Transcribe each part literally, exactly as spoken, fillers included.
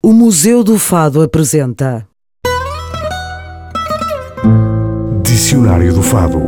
O Museu do Fado apresenta Dicionário do Fado.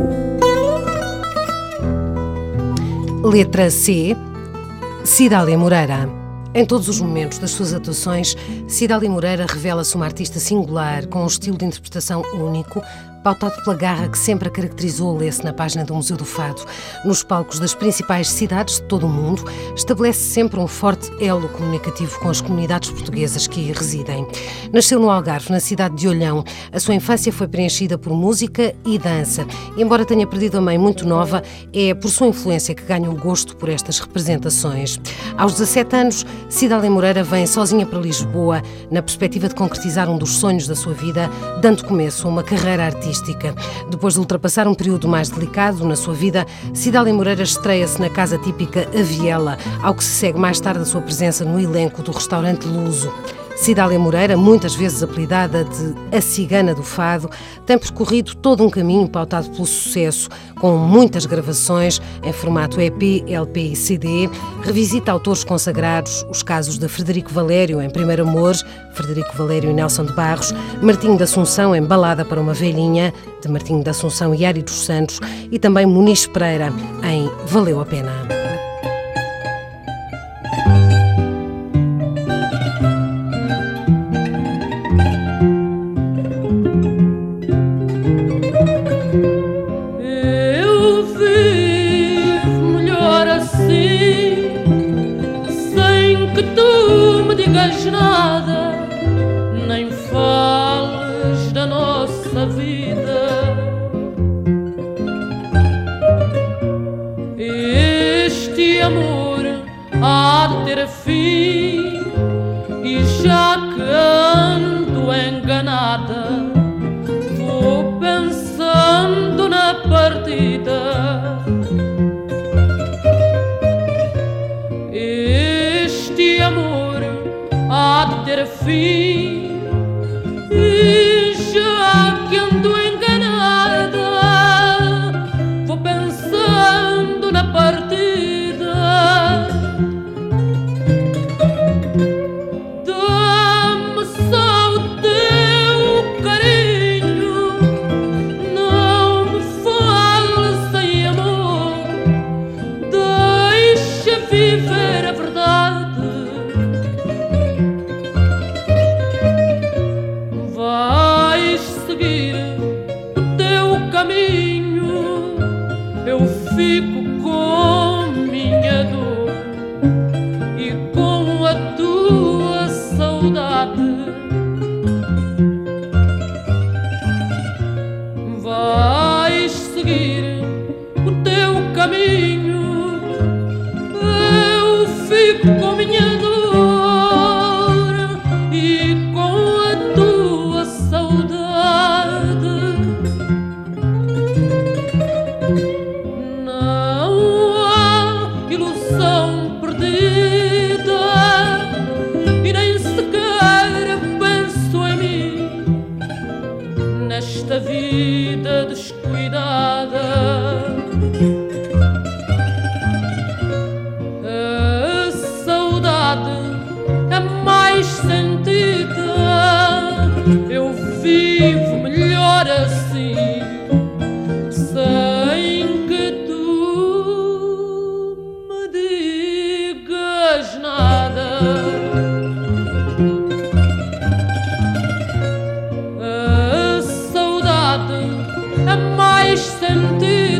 Letra C. Cidália Moreira. Em todos os momentos das suas atuações, Cidália Moreira revela-se uma artista singular, com um estilo de interpretação único, pautado pela garra que sempre a caracterizou, lê-se na página do Museu do Fado. Nos palcos das principais cidades de todo o mundo, estabelece sempre um forte elo comunicativo com as comunidades portuguesas que aí residem. Nasceu no Algarve, na cidade de Olhão. A sua infância foi preenchida por música e dança. E, embora tenha perdido a mãe muito nova, é por sua influência que ganha o gosto por estas representações. Aos dezassete anos, Cidália Moreira vem sozinha para Lisboa, na perspectiva de concretizar um dos sonhos da sua vida, dando começo a uma carreira artística. Depois de ultrapassar um período mais delicado na sua vida, Cidália Moreira estreia-se na casa típica A Viela, ao que se segue mais tarde a sua presença no elenco do restaurante Luso. Cidália Moreira, muitas vezes apelidada de a Cigana do Fado, tem percorrido todo um caminho pautado pelo sucesso, com muitas gravações em formato E P, L P e C D, revisita autores consagrados, os casos de Frederico Valério em Primeiro Amor, Frederico Valério e Nelson de Barros, Martinho da Assunção em Balada para uma Velhinha, de Martinho da Assunção e Ari dos Santos, e também Muniz Pereira em Valeu a Pena. Nada, nem fales da nossa vida. Este amor há de ter fim, e já que ando enganada, vou pensando na partida. Este amor há de ter fim, e já que ando enganada, vou pensando na partida. Dá-me só o teu carinho, não me fales em amor, deixa viver a verdade. Caminho, eu fico com minha dor e com a tua saudade. Vais seguir o teu caminho, eu fico com minha dor e com a tua saudade. Nesta vida descuidada, a saudade é mais sentida. Eu vivo melhor assim, sem que tu me digas nada. A mais sentido.